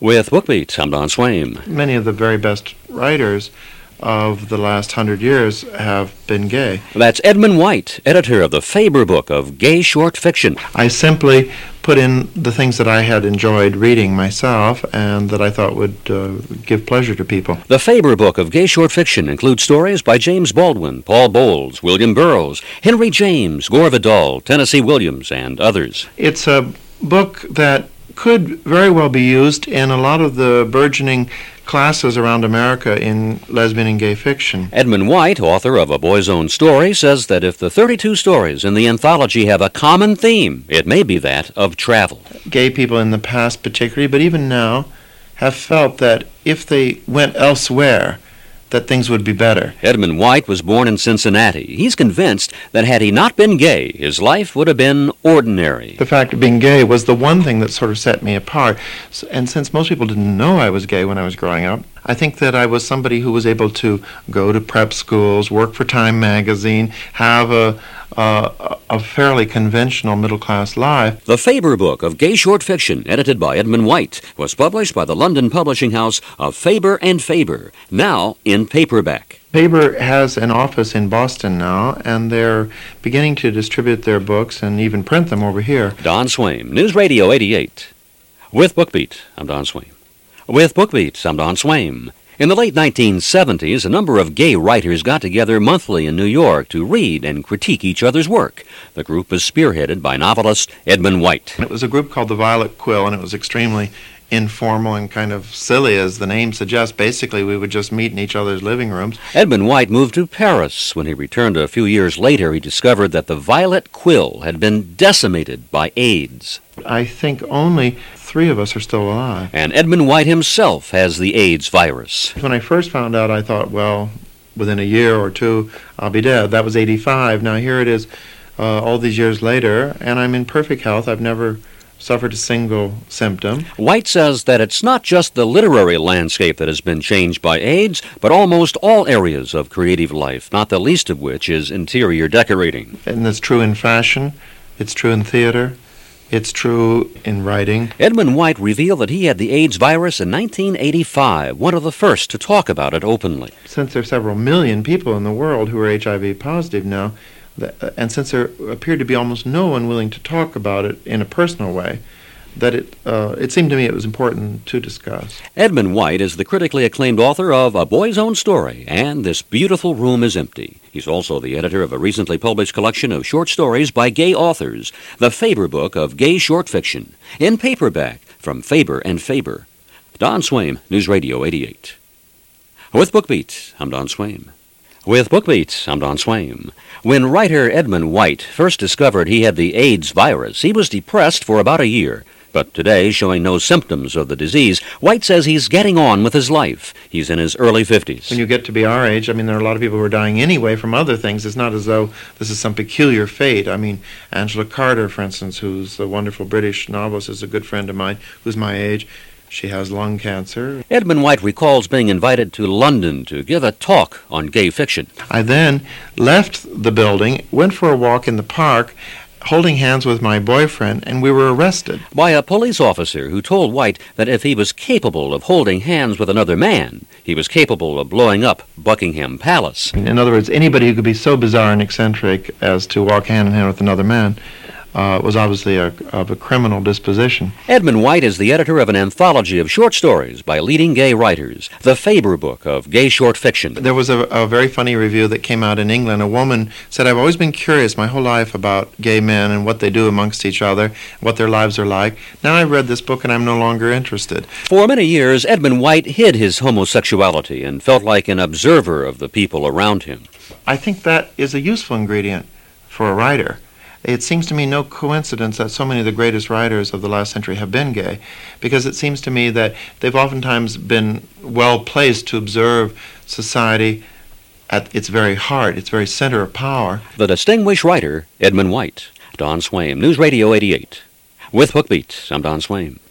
With BookBeat, I'm Don Swaim. Many of the very best writers of the last 100 years have been gay. That's Edmund White, editor of the Faber book of gay short fiction. I simply put in the things that I had enjoyed reading myself and that I thought would give pleasure to people. The Faber book of gay short fiction includes stories by James Baldwin, Paul Bowles, William Burroughs, Henry James, Gore Vidal, Tennessee Williams, and others. It's a book that could very well be used in a lot of the burgeoning classes around America in lesbian and gay fiction. Edmund White, author of A Boy's Own Story, says that if the 32 stories in the anthology have a common theme, it may be that of travel. Gay people in the past particularly, but even now, have felt that if they went elsewhere, that things would be better. Edmund White was born in Cincinnati. He's convinced that had he not been gay, his life would have been ordinary. The fact of being gay was the one thing that sort of set me apart. And since most people didn't know I was gay when I was growing up, I think that I was somebody who was able to go to prep schools, work for Time magazine, have a fairly conventional middle-class life. The Faber book of gay short fiction, edited by Edmund White, was published by the London publishing house of Faber and Faber, now in paperback. Faber has an office in Boston now, and they're beginning to distribute their books and even print them over here. Don Swaim, News Radio 88. With BookBeat, I'm Don Swaim. With BookBeat, I'm Don Swaim. In the late 1970s, a number of gay writers got together monthly in New York to read and critique each other's work. The group was spearheaded by novelist Edmund White. It was a group called the Violet Quill, and it was extremely informal and kind of silly, as the name suggests. Basically, we would just meet in each other's living rooms. Edmund White moved to Paris. When he returned a few years later, he discovered that the Violet Quill had been decimated by AIDS. I think only 3 of us are still alive. And Edmund White himself has the AIDS virus. When I first found out, I thought, well, within a year or two, I'll be dead. That was 85. Now here it is all these years later, and I'm in perfect health. I've never suffered a single symptom. White says that it's not just the literary landscape that has been changed by AIDS, but almost all areas of creative life, not the least of which is interior decorating. And it's true in fashion, it's true in theater, it's true in writing. Edmund White revealed that he had the AIDS virus in 1985, one of the first to talk about it openly. Since there are several million people in the world who are HIV positive now, and since there appeared to be almost no one willing to talk about it in a personal way, that it seemed to me it was important to discuss. Edmund White is the critically acclaimed author of A Boy's Own Story and This Beautiful Room is Empty. He's also the editor of a recently published collection of short stories by gay authors, the Faber book of gay short fiction, in paperback from Faber and Faber. Don Swaim, News Radio 88. With BookBeat, I'm Don Swaim. With BookBeat, I'm Don Swaim. When writer Edmund White first discovered he had the AIDS virus, he was depressed for about a year. But today, showing no symptoms of the disease, White says he's getting on with his life. He's in his early 50s. When you get to be our age, I mean, there are a lot of people who are dying anyway from other things. It's not as though this is some peculiar fate. I mean, Angela Carter, for instance, who's a wonderful British novelist, is a good friend of mine who's my age. She has lung cancer. Edmund White recalls being invited to London to give a talk on gay fiction. I then left the building, went for a walk in the park, holding hands with my boyfriend, and we were arrested. By a police officer who told White that if he was capable of holding hands with another man, he was capable of blowing up Buckingham Palace. In other words, anybody who could be so bizarre and eccentric as to walk hand in hand with another man was obviously of a criminal disposition. Edmund White is the editor of an anthology of short stories by leading gay writers, the Faber book of gay short fiction. There was a very funny review that came out in England. A woman said, "I've always been curious my whole life about gay men and what they do amongst each other, what their lives are like. Now I've read this book and I'm no longer interested." For many years, Edmund White hid his homosexuality and felt like an observer of the people around him. I think that is a useful ingredient for a writer. It seems to me no coincidence that so many of the greatest writers of the last century have been gay, because it seems to me that they've oftentimes been well placed to observe society at its very heart, its very center of power. The distinguished writer, Edmund White. Don Swaim, News Radio 88. With BookBeat, I'm Don Swaim.